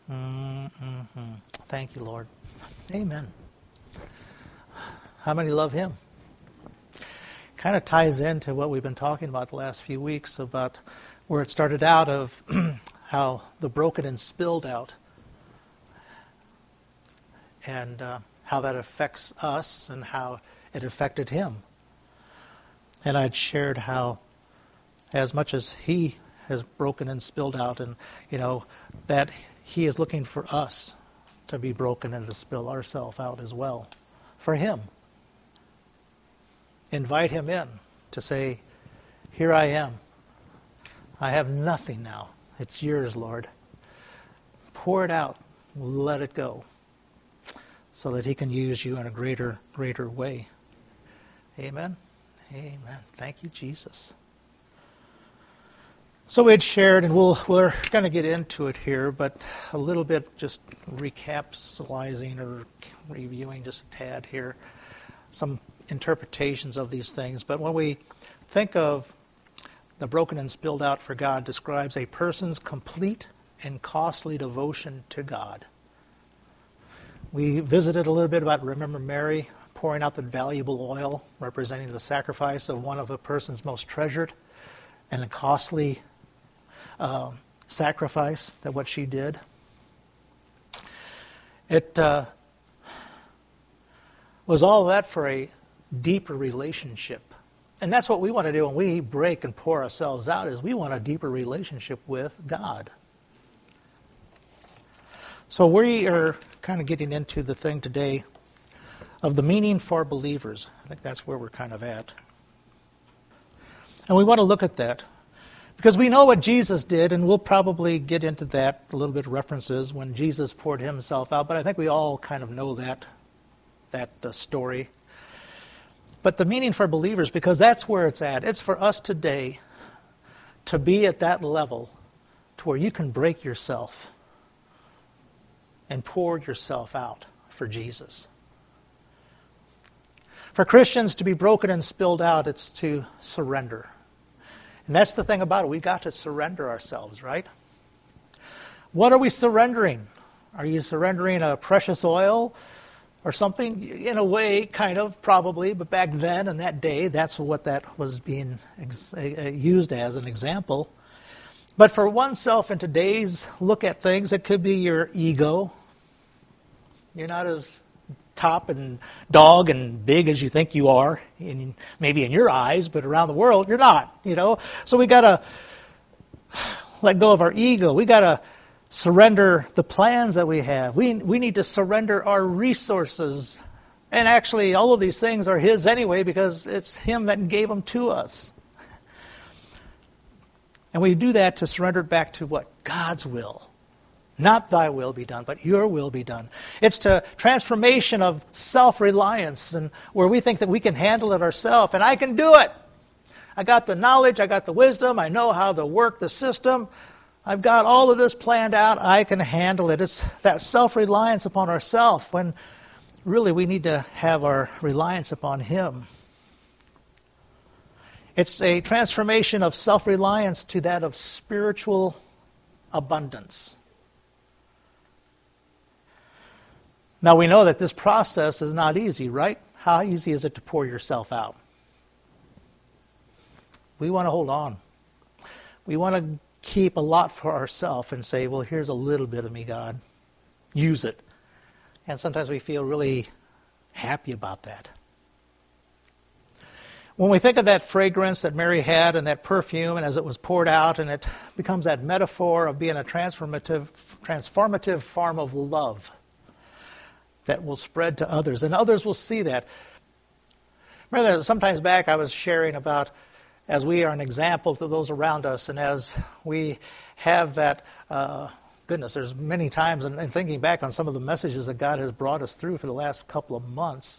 Mm-hmm. Thank you, Lord. Amen. How many love Him? Kind of ties into what we've been talking about the last few weeks about where it started out of how the broken and spilled out and how that affects us and how it affected Him. And I'd shared how as much as He has broken and spilled out, and that He is looking for us to be broken and to spill ourselves out as well for Him. Invite Him in to say, here I am. I have nothing now. It's yours, Lord. Pour it out. Let it go so that He can use you in a greater way. Amen? Amen. Thank you, Jesus. So we had shared, and we're going to get into it here, but a little bit just recapitalizing or reviewing just a tad here, some interpretations of these things. But when we think of the broken and spilled out for God, describes a person's complete and costly devotion to God. We visited a little bit about, remember Mary pouring out the valuable oil, representing the sacrifice of one of a person's most treasured and a costly sacrifice, that what she did. It was all that for a deeper relationship. And that's what we want to do when we break and pour ourselves out, is we want a deeper relationship with God. So we are kind of getting into the thing today of the meaning for believers. I think that's where we're kind of at. And we want to look at that because we know what Jesus did, and we'll probably get into that, a little bit of references when Jesus poured Himself out, but I think we all kind of know that story. But the meaning for believers, because that's where it's at. It's for us today to be at that level to where you can break yourself and pour yourself out for Jesus. For Christians to be broken and spilled out, it's to surrender. And that's the thing about it. We've got to surrender ourselves, right? What are we surrendering? Are you surrendering a precious oil or something? In a way, kind of, probably. But back then, in that day, that's what that was being used as an example. But for oneself in today's look at things, it could be your ego. You're not as top and dog and big as you think you are, maybe in your eyes, but around the world, you're not, So we got to let go of our ego. We got to surrender the plans that we have. We need to surrender our resources. And actually, all of these things are His anyway because it's Him that gave them to us. And we do that to surrender it back to what? God's will. Not thy will be done, but your will be done. It's to transformation of self-reliance, and where we think that we can handle it ourselves, and I can do it. I got the knowledge, I got the wisdom, I know how to work the system. I've got all of this planned out, I can handle it. It's that self-reliance upon ourselves when really we need to have our reliance upon Him. It's a transformation of self-reliance to that of spiritual abundance. Now we know that this process is not easy, right? How easy is it to pour yourself out? We want to hold on. We want to keep a lot for ourselves and say, well, here's a little bit of me, God. Use it. And sometimes we feel really happy about that. When we think of that fragrance that Mary had and that perfume, and as it was poured out, and it becomes that metaphor of being a transformative form of love that will spread to others, and others will see that. Remember that sometimes back I was sharing about as we are an example to those around us, and as we have that, there's many times, and thinking back on some of the messages that God has brought us through for the last couple of months,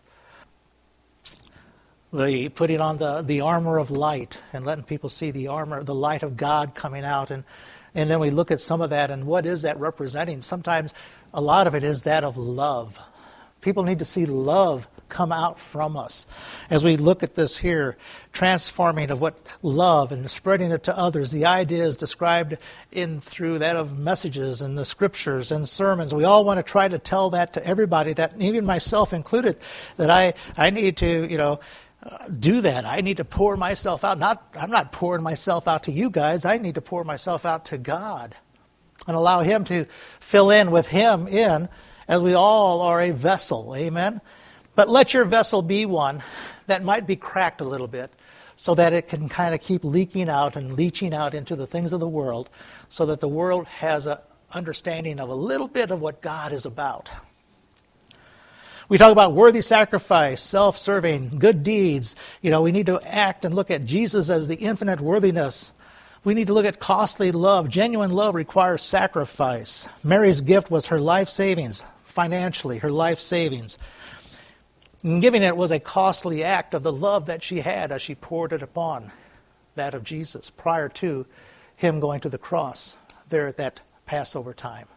the putting on the armor of light and letting people see the light of God coming out, and then we look at some of that, and what is that representing? Sometimes a lot of it is that of love. People need to see love come out from us. As we look at this here, transforming of what love and spreading it to others, the idea is described in through that of messages and the scriptures and sermons. We all want to try to tell that to everybody, that even myself included, that I need to, do that. I need to pour myself out. I'm not pouring myself out to you guys. I need to pour myself out to God and allow Him to fill in with Him in, as we all are a vessel. Amen? But let your vessel be one that might be cracked a little bit so that it can kind of keep leaking out and leaching out into the things of the world so that the world has an understanding of a little bit of what God is about. We talk about worthy sacrifice, self-serving, good deeds. We need to act and look at Jesus as the infinite worthiness. We need to look at costly love. Genuine love requires sacrifice. Mary's gift was her life savings, financially, her life savings. And giving it was a costly act of the love that she had as she poured it upon that of Jesus prior to Him going to the cross there at that Passover time.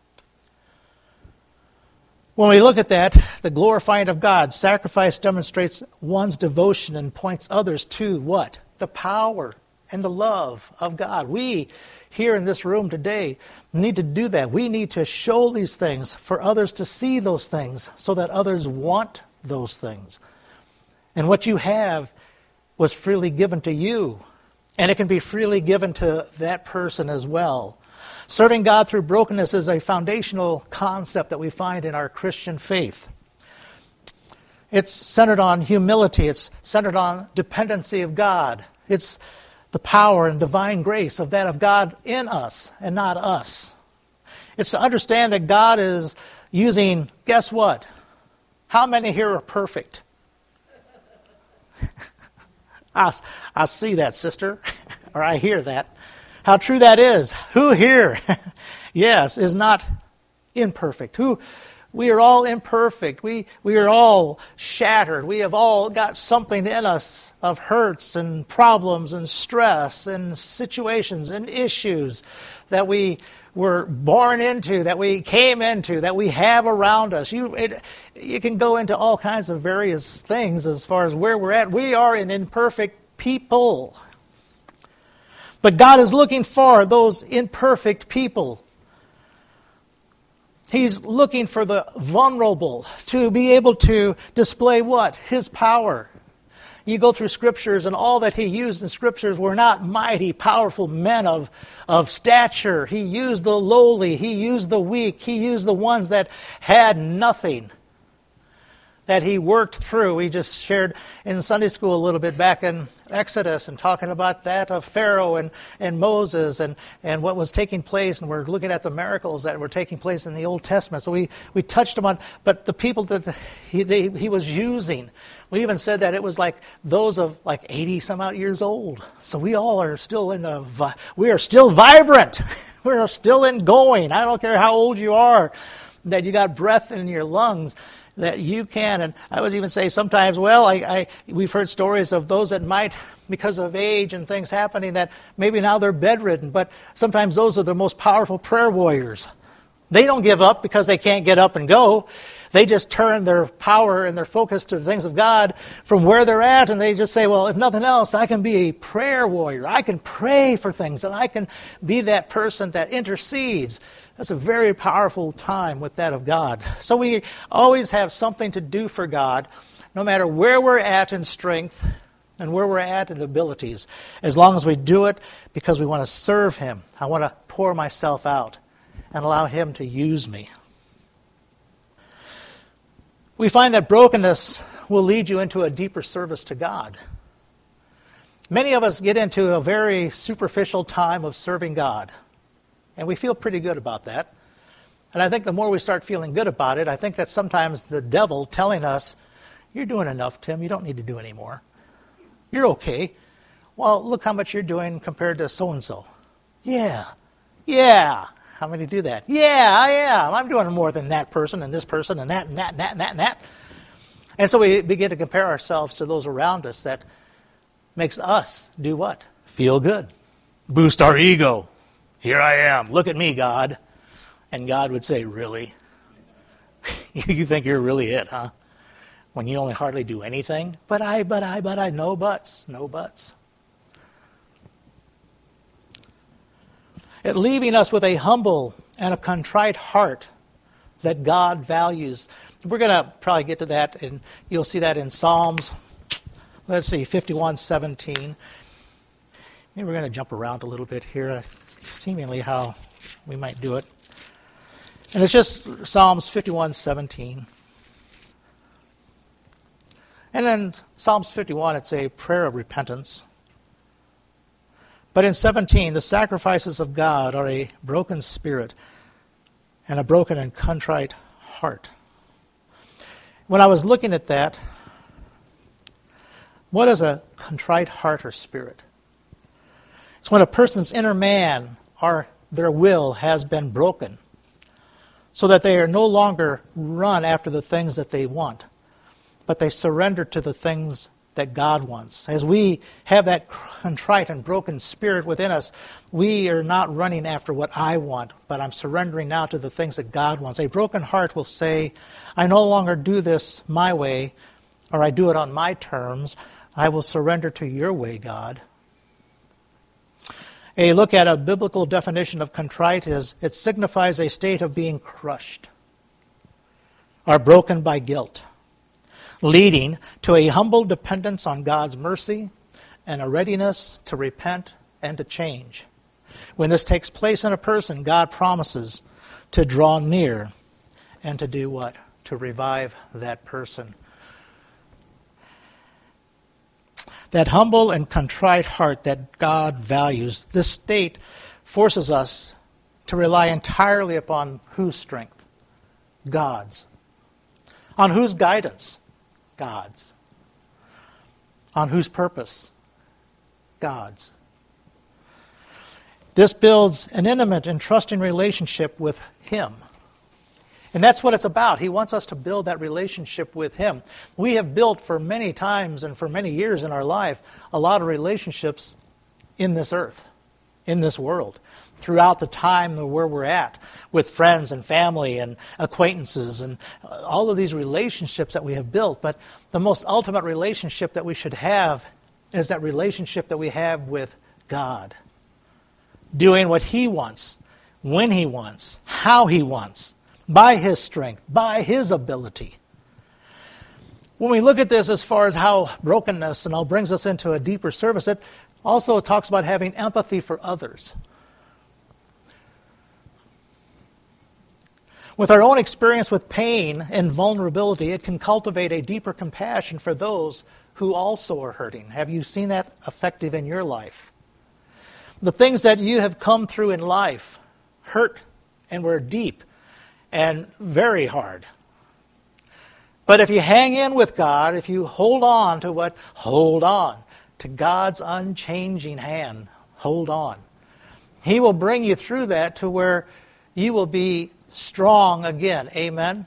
When we look at that, the glorifying of God, sacrifice demonstrates one's devotion and points others to what? The power and the love of God. We here in this room today need to do that. We need to show these things for others to see those things so that others want those things. And what you have was freely given to you, and it can be freely given to that person as well. Serving God through brokenness is a foundational concept that we find in our Christian faith. It's centered on humility. It's centered on dependency of God. It's the power and divine grace of that of God in us and not us. It's to understand that God is using, guess what? How many here are perfect? I see that, sister, or I hear that. How true that is. Who here, yes, is not imperfect? We are all imperfect. We are all shattered. We have all got something in us of hurts and problems and stress and situations and issues that we were born into, that we came into, that we have around us. You can go into all kinds of various things as far as where we're at. We are an imperfect people. But God is looking for those imperfect people. He's looking for the vulnerable to be able to display what? His power. You go through Scriptures, and all that He used in Scriptures were not mighty, powerful men of stature. He used the lowly. He used the weak. He used the ones that had nothing, that He worked through. We just shared in Sunday school a little bit back in Exodus and talking about that of Pharaoh and Moses and what was taking place, and we're looking at the miracles that were taking place in the Old Testament. So we touched on, but the people that he was using, we even said that it was like those of like 80 some odd years old. So we all are still we are still vibrant. We are still in going. I don't care how old you are, that you got breath in your lungs, that you can. And I would even say sometimes, we've heard stories of those that might, because of age and things happening, that maybe now they're bedridden, but sometimes those are the most powerful prayer warriors. They don't give up because they can't get up and go. They just turn their power and their focus to the things of God from where they're at, and they just say, well, if nothing else, I can be a prayer warrior. I can pray for things, and I can be that person that intercedes. That's a very powerful time with that of God. So we always have something to do for God, no matter where we're at in strength and where we're at in abilities, as long as we do it because we want to serve Him. I want to pour myself out and allow Him to use me. We find that brokenness will lead you into a deeper service to God. Many of us get into a very superficial time of serving God, and we feel pretty good about that. And I think the more we start feeling good about it, I think that's sometimes the devil telling us, you're doing enough, Tim. You don't need to do any more. You're okay. Well, look how much you're doing compared to so-and-so. Yeah. How many do that? Yeah, I am. I'm doing more than that person and this person and that and that and that and that and that. And so we begin to compare ourselves to those around us. That makes us do what? Feel good. Boost our ego. Here I am. Look at me, God. And God would say, really? You think you're really it, huh? When you only hardly do anything. But I, no buts, no buts. It leaving us with a humble and a contrite heart that God values. We're going to probably get to that, and you'll see that in Psalms. Let's see, 51:17. Maybe we're going to jump around a little bit here, seemingly how we might do it. And it's just Psalms 51:17. And in Psalms 51, it's a prayer of repentance. But in 17, the sacrifices of God are a broken spirit and a broken and contrite heart. When I was looking at that, what is a contrite heart or spirit? It's when a person's inner man or their will has been broken so that they are no longer run after the things that they want, but they surrender to the things that God wants. As we have that contrite and broken spirit within us, we are not running after what I want, but I'm surrendering now to the things that God wants. A broken heart will say, I no longer do this my way, or I do it on my terms. I will surrender to your way, God. A look at a biblical definition of contrite is it signifies a state of being crushed or broken by guilt, leading to a humble dependence on God's mercy and a readiness to repent and to change. When this takes place in a person, God promises to draw near and to do what? To revive that person. That humble and contrite heart that God values, this state forces us to rely entirely upon whose strength? God's. On whose guidance? God's. On whose purpose? God's. This builds an intimate and trusting relationship with Him. And that's what it's about. He wants us to build that relationship with Him. We have built for many times and for many years in our life a lot of relationships in this earth, in this world, throughout the time where we're at, with friends and family and acquaintances and all of these relationships that we have built. But the most ultimate relationship that we should have is that relationship that we have with God, doing what He wants, when He wants, how He wants, by His strength, by His ability. When we look at this as far as how brokenness and all brings us into a deeper service, it also talks about having empathy for others. With our own experience with pain and vulnerability, it can cultivate a deeper compassion for those who also are hurting. Have you seen that effective in your life? The things that you have come through in life hurt and were deep and very hard. But if you hang in with God, if you hold on to what? Hold on to God's unchanging hand. Hold on. He will bring you through that to where you will be strong again. Amen?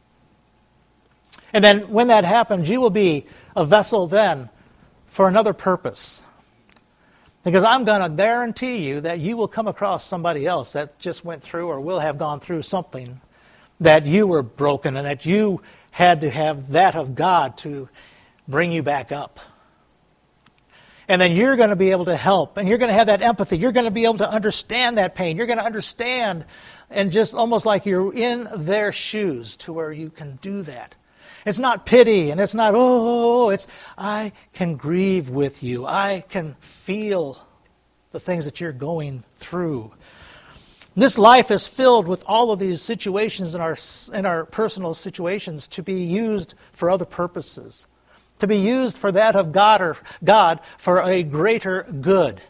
And then when that happens, you will be a vessel then for another purpose. Because I'm going to guarantee you that you will come across somebody else that just went through or will have gone through something that you were broken and that you had to have that of God to bring you back up. And then you're going to be able to help, and you're going to have that empathy. You're going to be able to understand that pain. You're going to understand, and just almost like you're in their shoes to where you can do that. It's not pity, and it's not, it's I can grieve with you. I can feel the things that you're going through. This life is filled with all of these situations in our personal situations to be used for other purposes, to be used for that of God or God for a greater good.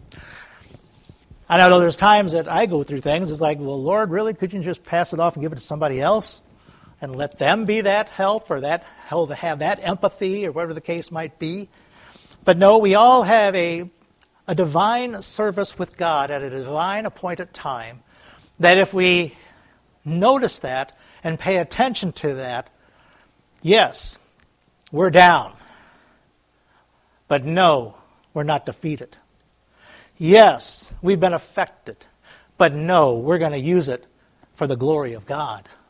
I know there's times that I go through things. It's like, well, Lord, really? Could you just pass it off and give it to somebody else and let them be that help or that have that empathy or whatever the case might be? But no, we all have a divine service with God at a divine appointed time, that if we notice that and pay attention to that, yes, we're down. But no, we're not defeated. Yes, we've been affected. But no, we're going to use it for the glory of God.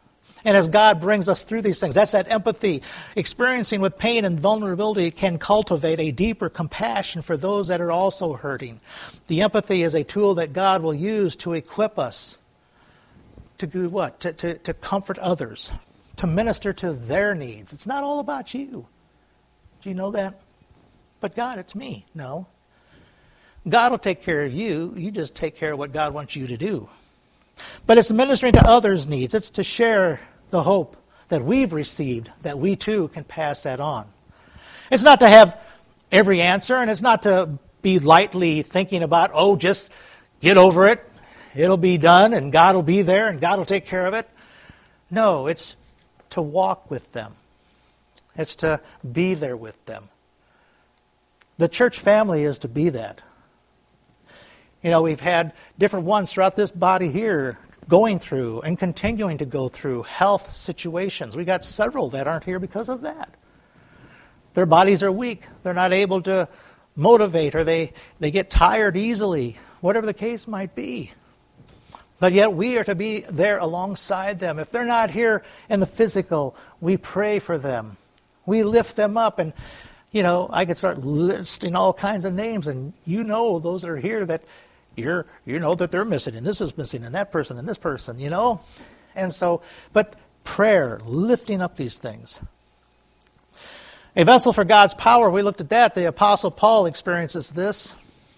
And as God brings us through these things, that's that empathy. Experiencing with pain and vulnerability can cultivate a deeper compassion for those that are also hurting. The empathy is a tool that God will use to equip us to do what? To comfort others, to minister to their needs. It's not all about you. Do you know that? But God, it's me. No. God will take care of you. You just take care of what God wants you to do. But it's ministering to others' needs. It's to share the hope that we've received, that we too can pass that on. It's not to have every answer, and it's not to be lightly thinking about, oh, just get over it. It'll be done, and God will be there, and God will take care of it. No, it's to walk with them. It's to be there with them. The church family is to be that. You know, we've had different ones throughout this body here going through and continuing to go through health situations. We got several that aren't here because of that. Their bodies are weak. They're not able to motivate, or they get tired easily, whatever the case might be. But yet we are to be there alongside them. If they're not here in the physical, we pray for them. We lift them up. And, you know, I could start listing all kinds of names, and you know those that are here that you know that they're missing, and this is missing, and that person, and this person, you know? And so, but prayer, lifting up these things. A vessel for God's power, we looked at that. The Apostle Paul experiences this.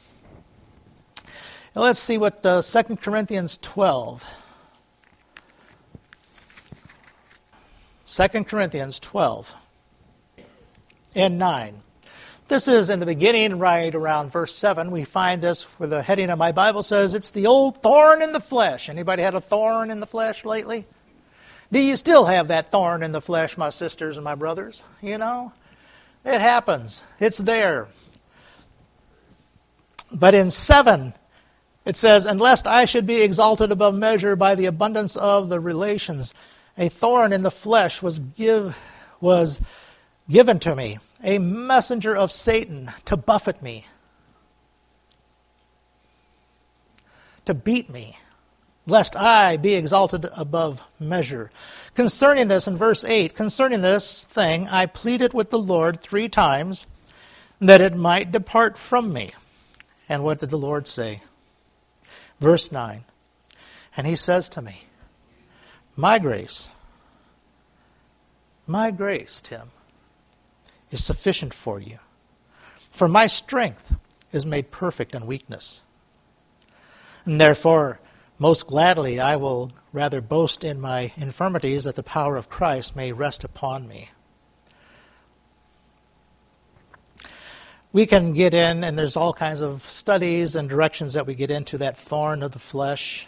Now let's see what 2 Corinthians 12. 2 Corinthians 12 and 9. This is in the beginning, right around verse 7. We find this where the heading of my Bible says, it's the old thorn in the flesh. Anybody had a thorn in the flesh lately? Do you still have that thorn in the flesh, my sisters and my brothers? You know, it happens. It's there. But in 7, it says, and lest I should be exalted above measure by the abundance of the relations, a thorn in the flesh was given to me, a messenger of Satan to buffet me, to beat me, lest I be exalted above measure. Concerning this, in verse 8, concerning this thing, I pleaded with the Lord 3 times that it might depart from me. And what did the Lord say? Verse 9, and he says to me, my grace, Tim, is sufficient for you. For my strength is made perfect in weakness. And therefore, most gladly I will rather boast in my infirmities, that the power of Christ may rest upon me. We can get in, and there's all kinds of studies and directions that we get into that thorn of the flesh.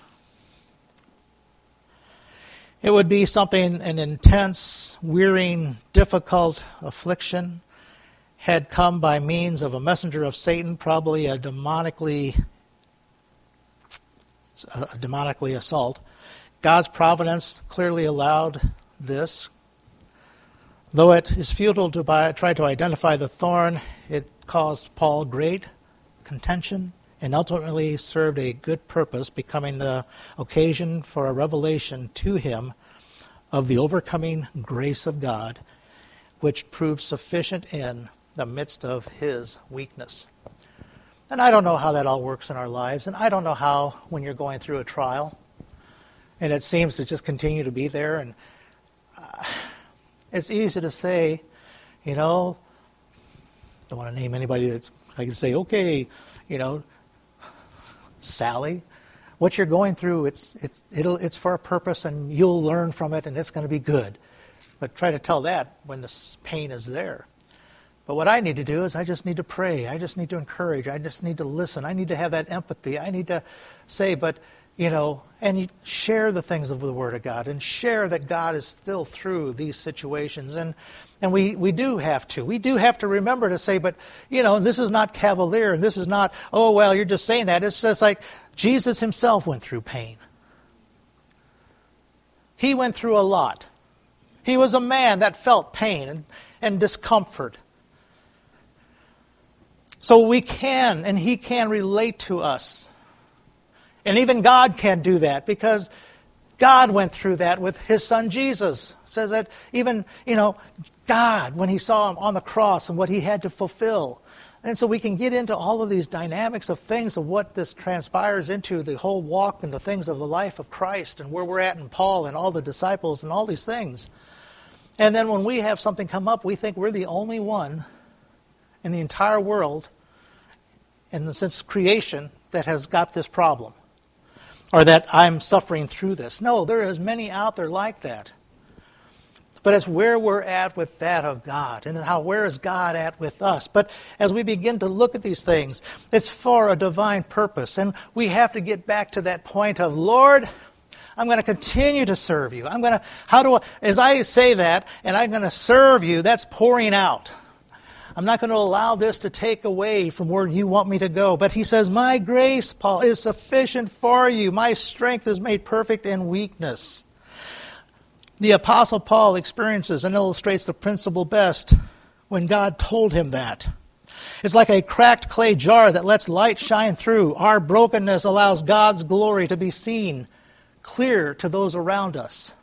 It would be something, an intense, wearying, difficult affliction had come by means of a messenger of Satan, probably a demonically assault. God's providence clearly allowed this. Though it is futile to try to identify the thorn, it caused Paul great contention and ultimately served a good purpose, becoming the occasion for a revelation to him of the overcoming grace of God, which proved sufficient in the midst of his weakness. And I don't know how that all works in our lives, and I don't know how, when you're going through a trial, and it seems to just continue to be there, and it's easy to say, you know, don't want to name anybody that's, I can say, okay, you know, Sally, what you're going through, it's for a purpose, and you'll learn from it, and it's going to be good. But try to tell that when the pain is there. But what I need to do is I just need to pray. I just need to encourage. I just need to listen. I need to have that empathy. I need to say, but, you know, and share the things of the Word of God, and share that God is still through these situations. And we do have to. We do have to remember to say, but, you know, this is not cavalier, and this is not, oh, well, you're just saying that. It's just like Jesus himself went through pain. He went through a lot. He was a man that felt pain and discomfort. So we can, and he can relate to us. And even God can do that, because God went through that with his son Jesus. It says that even, God, when he saw him on the cross and what he had to fulfill. And so we can get into all of these dynamics of things of what this transpires into, the whole walk and the things of the life of Christ and where we're at in Paul and all the disciples and all these things. And then when we have something come up, we think we're the only one in the entire world, and since creation, that has got this problem. Or that I'm suffering through this. No, there is many out there like that. But it's where we're at with that of God. And where is God at with us? But as we begin to look at these things, it's for a divine purpose. And we have to get back to that point of, Lord, I'm going to continue to serve you. As I say that, and I'm going to serve you, that's pouring out. I'm not going to allow this to take away from where you want me to go. But he says, my grace, Paul, is sufficient for you. My strength is made perfect in weakness. The Apostle Paul experiences and illustrates the principle best when God told him that. It's like a cracked clay jar that lets light shine through. Our brokenness allows God's glory to be seen clear to those around us.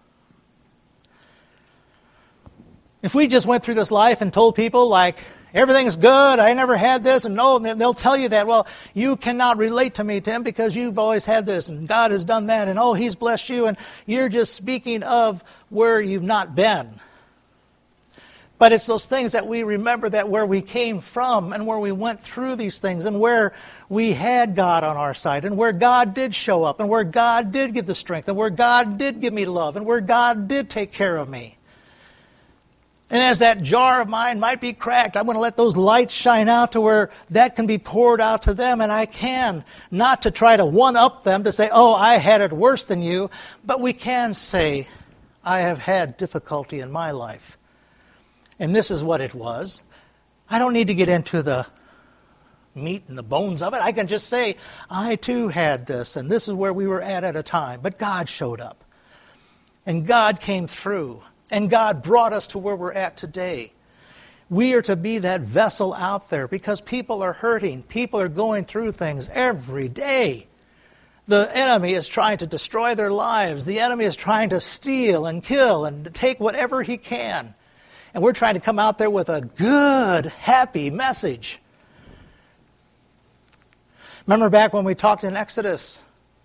If we just went through this life and told people like, everything's good, I never had this, and no, they'll tell you that, well, you cannot relate to me, Tim, because you've always had this, and God has done that, and oh, he's blessed you, and you're just speaking of where you've not been. But it's those things that we remember, that where we came from, and where we went through these things, and where we had God on our side, and where God did show up, and where God did give the strength, and where God did give me love, and where God did take care of me. And as that jar of mine might be cracked, I'm going to let those lights shine out to where that can be poured out to them. And I can, not to try to one-up them, to say, oh, I had it worse than you. But we can say, I have had difficulty in my life. And this is what it was. I don't need to get into the meat and the bones of it. I can just say, I too had this, and this is where we were at a time. But God showed up. And God came through. And God brought us to where we're at today. We are to be that vessel out there because people are hurting. People are going through things every day. The enemy is trying to destroy their lives. The enemy is trying to steal and kill and to take whatever he can. And we're trying to come out there with a good, happy message. Remember back when we talked in Exodus,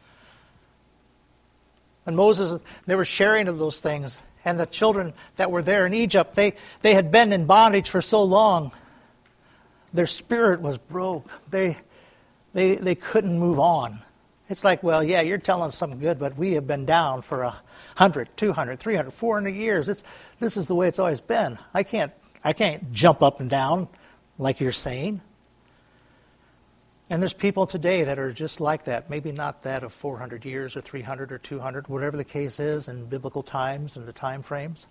when Moses, they were sharing of those things. And the children that were there in Egypt, they had been in bondage for so long. Their spirit was broke. They couldn't move on. It's like, well, yeah, you're telling us something good, but we have been down for 100, 200, 300, 400 years. This is the way it's always been. I can't jump up and down like you're saying. And there's people today that are just like that. Maybe not that of 400 years or 300 or 200, whatever the case is in biblical times and the time frames.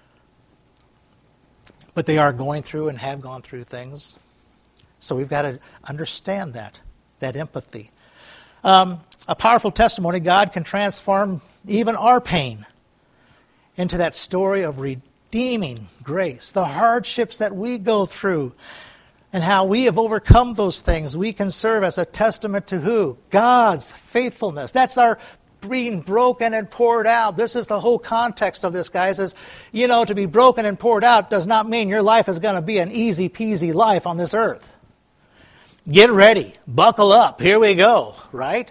But they are going through and have gone through things. So we've got to understand that empathy. A powerful testimony, God can transform even our pain into that story of redeeming grace. The hardships that we go through and how we have overcome those things, we can serve as a testament to who? God's faithfulness. That's our being broken and poured out. This is the whole context of this, guys, is, to be broken and poured out does not mean your life is going to be an easy peasy life on this earth. Get ready. Buckle up. Here we go, right?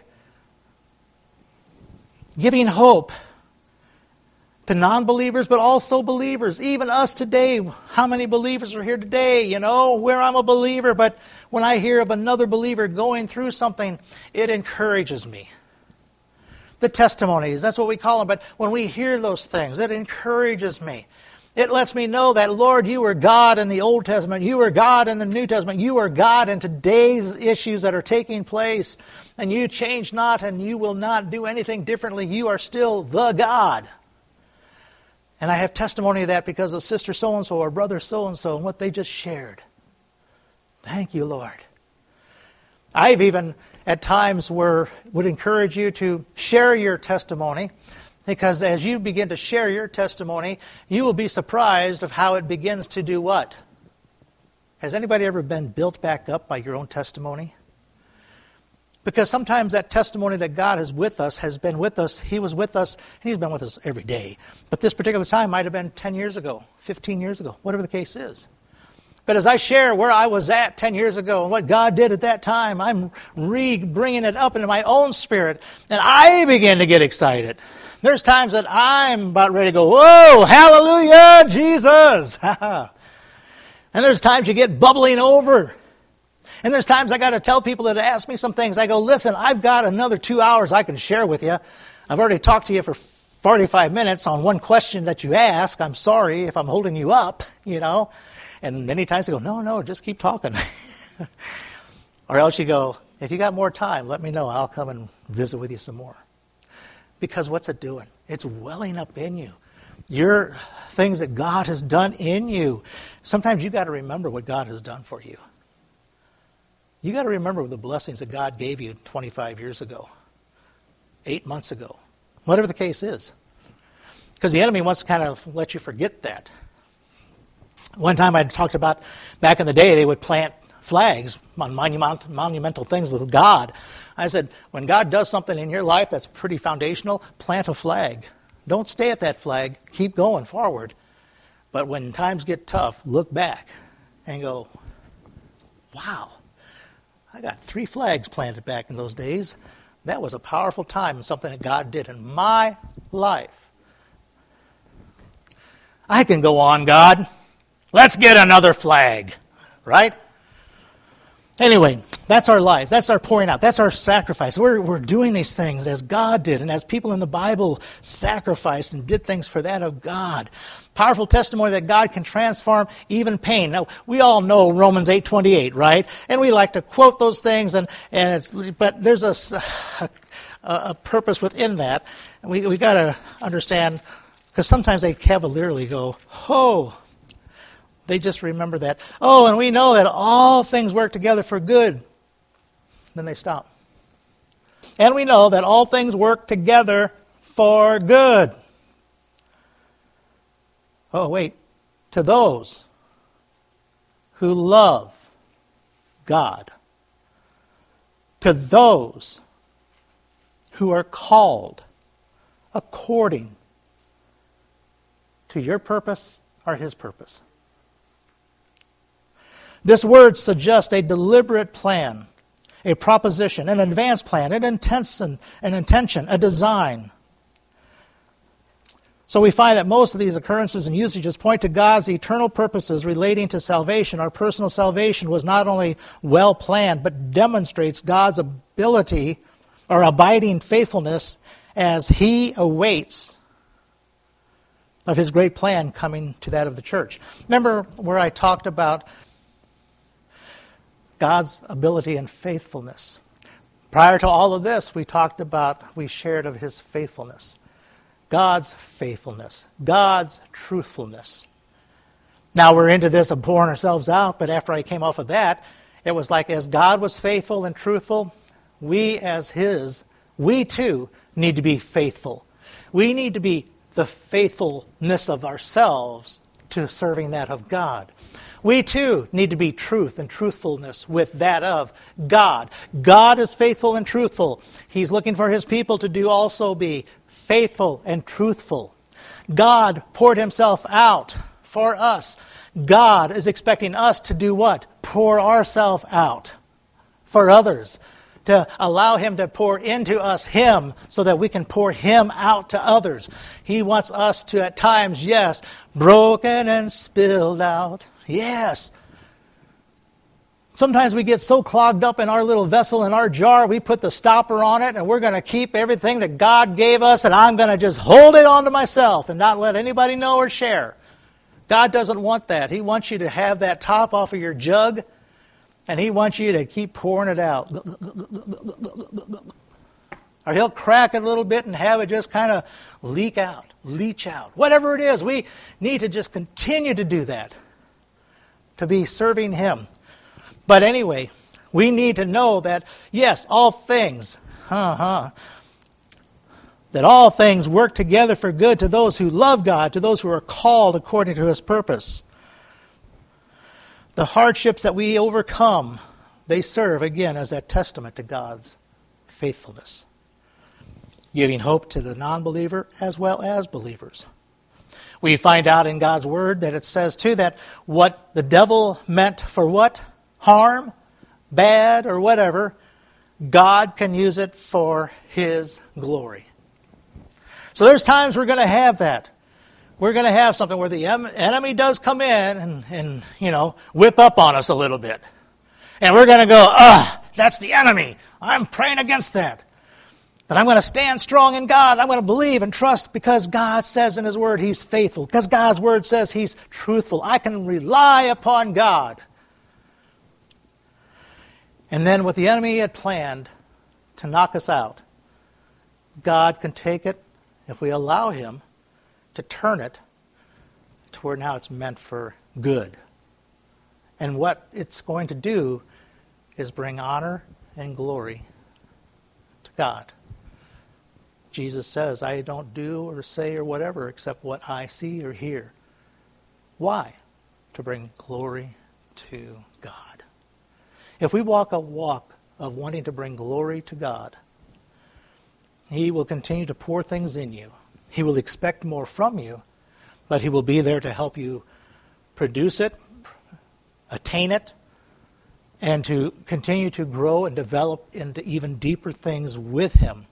Giving hope to non-believers, but also believers. Even us today, how many believers are here today, where I'm a believer, but when I hear of another believer going through something, it encourages me. The testimonies, that's what we call them, but when we hear those things, it encourages me. It lets me know that, Lord, you are God in the Old Testament, you are God in the New Testament, you are God in today's issues that are taking place, and you change not, and you will not do anything differently. You are still the God. And I have testimony of that because of Sister so-and-so or Brother so-and-so and what they just shared. Thank you, Lord. I've even at times would encourage you to share your testimony, because as you begin to share your testimony, you will be surprised of how it begins to do what? Has anybody ever been built back up by your own testimony? Because sometimes that testimony that God is with us has been with us. He was with us, and He's been with us every day. But this particular time might have been 10 years ago, 15 years ago, whatever the case is. But as I share where I was at 10 years ago and what God did at that time, I'm bringing it up into my own spirit, and I begin to get excited. There's times that I'm about ready to go, whoa, hallelujah, Jesus. And there's times you get bubbling over. And there's times I got to tell people that ask me some things. I go, listen, I've got another 2 hours I can share with you. I've already talked to you for 45 minutes on one question that you ask. I'm sorry if I'm holding you up, And many times I go, no, just keep talking. Or else you go, if you got more time, let me know. I'll come and visit with you some more. Because what's it doing? It's welling up in you. Your things that God has done in you. Sometimes you got to remember what God has done for you. You got to remember the blessings that God gave you 25 years ago, 8 months ago, whatever the case is. Because the enemy wants to kind of let you forget that. One time I talked about, back in the day, they would plant flags on monumental things with God. I said, when God does something in your life that's pretty foundational, plant a flag. Don't stay at that flag. Keep going forward. But when times get tough, look back and go, wow. I got 3 flags planted back in those days. That was a powerful time and something that God did in my life. I can go on, God. Let's get another flag, right? Anyway, that's our life. That's our pouring out. That's our sacrifice. We're doing these things as God did and as people in the Bible sacrificed and did things for that of God. Powerful testimony that God can transform even pain. Now, we all know Romans 8:28, right? And we like to quote those things, but there's a purpose within that. And we got to understand, because sometimes they cavalierly go, oh, they just remember that. Oh, and we know that all things work together for good. Then they stop. And we know that all things work together for good. Oh, wait. To those who love God. To those who are called according to your purpose or His purpose. This word suggests a deliberate plan, a proposition, an advanced plan, an intention, a design. So we find that most of these occurrences and usages point to God's eternal purposes relating to salvation. Our personal salvation was not only well planned, but demonstrates God's ability or abiding faithfulness as He awaits of His great plan coming to that of the church. Remember where I talked about God's ability and faithfulness. Prior to all of this, we shared of His faithfulness. God's faithfulness. God's truthfulness. Now we're into this of pouring ourselves out, but after I came off of that, it was like as God was faithful and truthful, we as His, we too need to be faithful. We need to be the faithfulness of ourselves to serving that of God. We too need to be truth and truthfulness with that of God. God is faithful and truthful. He's looking for His people to also be faithful and truthful. God poured Himself out for us. God is expecting us to do what? Pour ourselves out for others. To allow Him to pour into us Him so that we can pour Him out to others. He wants us to at times, yes, broken and spilled out. Yes. Sometimes we get so clogged up in our little vessel, in our jar, we put the stopper on it and we're going to keep everything that God gave us and I'm going to just hold it on to myself and not let anybody know or share. God doesn't want that. He wants you to have that top off of your jug and He wants you to keep pouring it out. Or He'll crack it a little bit and have it just kind of leach out. Whatever it is, we need to just continue to do that. To be serving Him. But anyway, we need to know that, yes, all things, that all things work together for good to those who love God, to those who are called according to His purpose. The hardships that we overcome, they serve, again, as a testament to God's faithfulness, giving hope to the non-believer as well as believers. We find out in God's Word that it says, too, that what the devil meant for what? Harm, bad, or whatever, God can use it for His glory. So there's times we're going to have that. We're going to have something where the enemy does come in and whip up on us a little bit. And we're going to go, that's the enemy. I'm praying against that. But I'm going to stand strong in God. I'm going to believe and trust because God says in His Word He's faithful. Because God's Word says He's truthful. I can rely upon God. And then what the enemy had planned to knock us out, God can take it, if we allow Him, to turn it to where now it's meant for good. And what it's going to do is bring honor and glory to God. Jesus says, I don't do or say or whatever except what I see or hear. Why? To bring glory to God. If we walk a walk of wanting to bring glory to God, He will continue to pour things in you. He will expect more from you, but He will be there to help you produce it, attain it, and to continue to grow and develop into even deeper things with Him.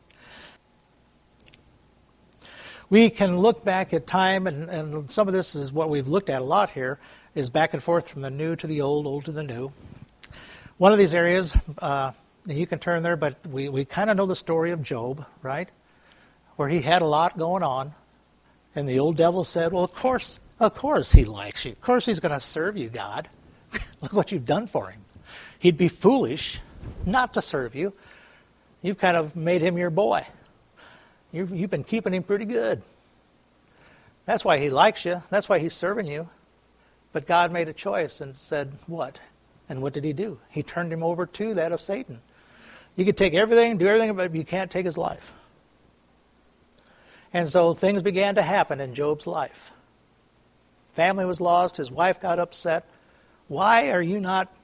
We can look back at time, and some of this is what we've looked at a lot here, is back and forth from the new to the old, old to the new. One of these areas, and you can turn there, but we kind of know the story of Job, right? Where he had a lot going on, and the old devil said, well, of course he likes you. Of course he's going to serve you, God. Look what you've done for him. He'd be foolish not to serve you. You've kind of made him your boy. You've been keeping him pretty good. That's why he likes you. That's why he's serving you. But God made a choice and said, what? And what did He do? He turned him over to that of Satan. You could take everything, do everything, but you can't take his life. And so things began to happen in Job's life. Family was lost. His wife got upset. Why are you not,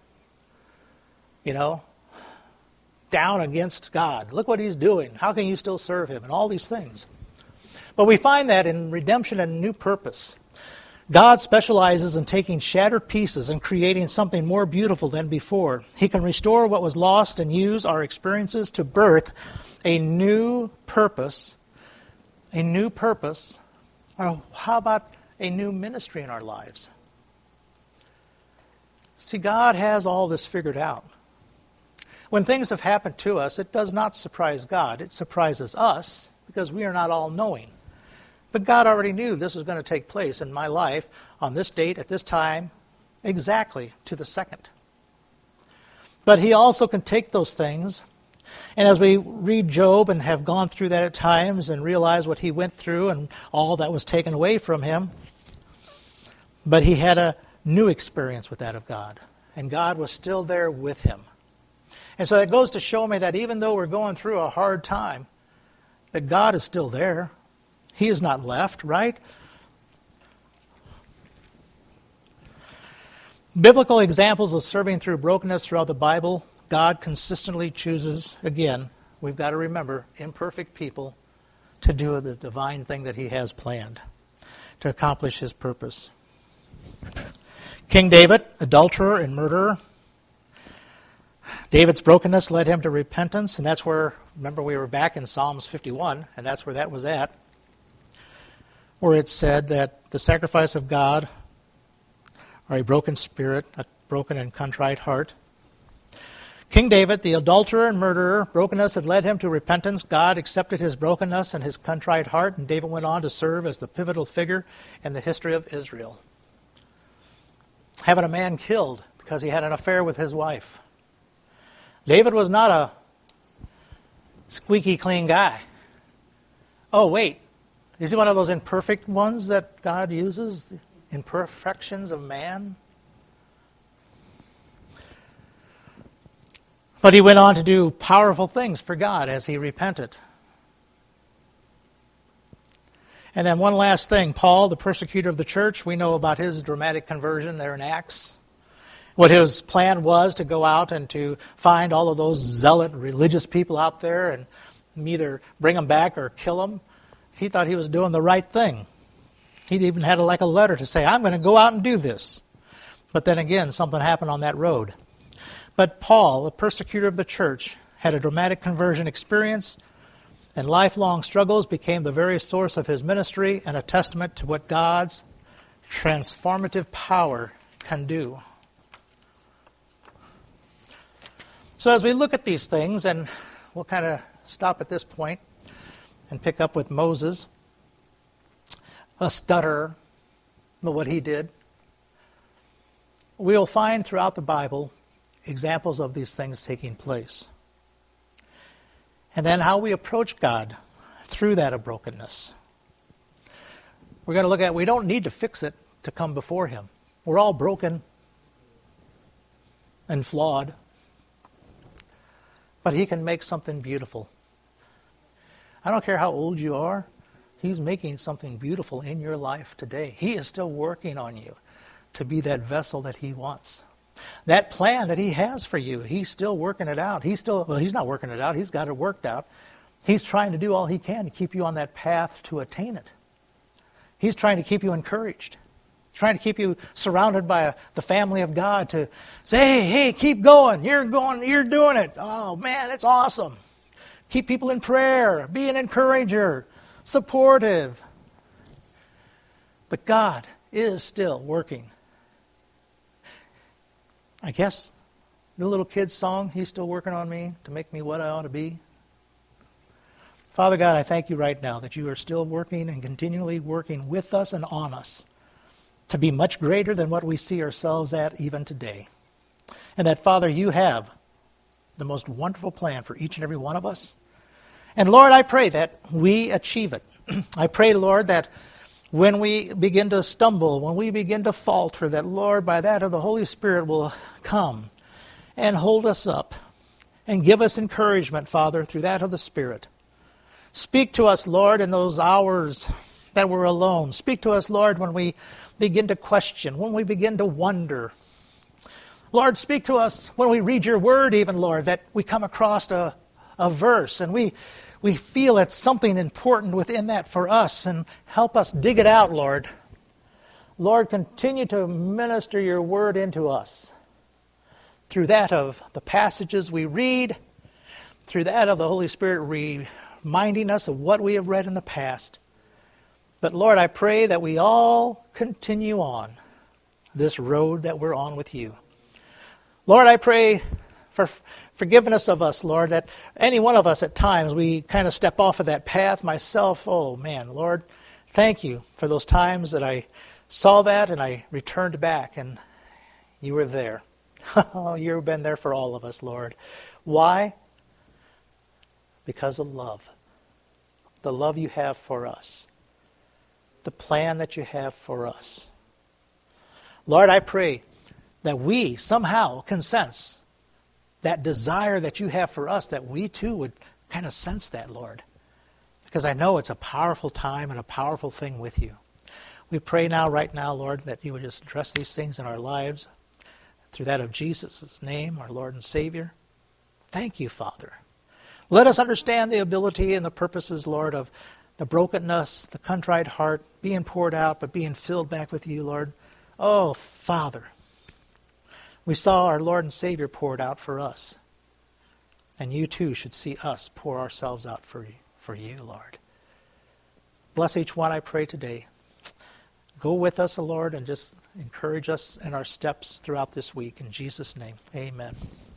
down against God? Look what He's doing. How can you still serve Him? And all these things. But we find that in redemption and new purpose. God specializes in taking shattered pieces and creating something more beautiful than before. He can restore what was lost and use our experiences to birth a new purpose. A new purpose. Or how about a new ministry in our lives? See, God has all this figured out. When things have happened to us, it does not surprise God. It surprises us because we are not all-knowing. But God already knew this was going to take place in my life on this date, at this time, exactly to the second. But He also can take those things, and as we read Job and have gone through that at times and realize what he went through and all that was taken away from him, but he had a new experience with that of God, and God was still there with him. And so it goes to show me that even though we're going through a hard time, that God is still there. He is not left, right? Biblical examples of serving through brokenness throughout the Bible, God consistently chooses, again, we've got to remember, imperfect people to do the divine thing that He has planned to accomplish His purpose. King David, adulterer and murderer. David's brokenness led him to repentance, and that's where, remember we were back in Psalms 51, and that's where that was at, where it said that the sacrifice of God are a broken spirit, a broken and contrite heart. King David, the adulterer and murderer, brokenness had led him to repentance. God accepted his brokenness and his contrite heart, and David went on to serve as the pivotal figure in the history of Israel. Having a man killed because he had an affair with his wife. David was not a squeaky clean guy. Oh, wait. Is he one of those imperfect ones that God uses? Imperfections of man? But he went on to do powerful things for God as he repented. And then one last thing. Paul, the persecutor of the church, we know about his dramatic conversion there in Acts, what his plan was to go out and to find all of those zealot religious people out there and either bring them back or kill them. He thought he was doing the right thing. He'd even had a letter to say, I'm going to go out and do this. But then again, something happened on that road. But Paul, the persecutor of the church, had a dramatic conversion experience, and lifelong struggles became the very source of his ministry and a testament to what God's transformative power can do. So as we look at these things, and we'll kind of stop at this point and pick up with Moses, a stutterer, but what he did. We'll find throughout the Bible examples of these things taking place. And then how we approach God through that brokenness. We're going to look at, we don't need to fix it to come before Him. We're all broken and flawed. But He can make something beautiful. I don't care how old you are, He's making something beautiful in your life today. He is still working on you to be that vessel that He wants. That plan that He has for you, He's still working it out. He's not working it out. He's got it worked out. He's trying to do all He can to keep you on that path to attain it. He's trying to keep you encouraged. Trying to keep you surrounded by the family of God to say, hey, keep going. You're doing it. Oh, man, it's awesome. Keep people in prayer. Be an encourager. Supportive. But God is still working. I guess the little kid's song, He's still working on me to make me what I ought to be. Father God, I thank You right now that You are still working and continually working with us and on us to be much greater than what we see ourselves at even today. And that, Father, You have the most wonderful plan for each and every one of us. And Lord, I pray that we achieve it. I pray, Lord, that when we begin to stumble, when we begin to falter, that, Lord, by that of the Holy Spirit will come and hold us up and give us encouragement, Father, through that of the Spirit. Speak to us, Lord, in those hours that we're alone. Speak to us, Lord, when we begin to question, when we begin to wonder. Lord, speak to us when we read Your Word even, Lord, that we come across a verse and we feel it's something important within that for us, and help us dig it out, Lord. Lord, continue to minister Your Word into us through that of the passages we read, through that of the Holy Spirit reminding us of what we have read in the past. But Lord, I pray that we all continue on this road that we're on with You. Lord, I pray for forgiveness of us, Lord, that any one of us at times, we kind of step off of that path. Myself, oh man, Lord, thank You for those times that I saw that and I returned back and You were there. You've been there for all of us, Lord. Why? Because of love. The love You have for us. The plan that You have for us. Lord, I pray that we somehow can sense that desire that You have for us, that we too would kind of sense that, Lord. Because I know it's a powerful time and a powerful thing with You. We pray now, right now, Lord, that You would just address these things in our lives through that of Jesus' name, our Lord and Savior. Thank You, Father. Let us understand the ability and the purposes, Lord, of the brokenness, the contrite heart, being poured out, but being filled back with You, Lord. Oh, Father, we saw our Lord and Savior poured out for us. And You too should see us pour ourselves out for You, Lord. Bless each one, I pray, today. Go with us, Lord, and just encourage us in our steps throughout this week. In Jesus' name, amen.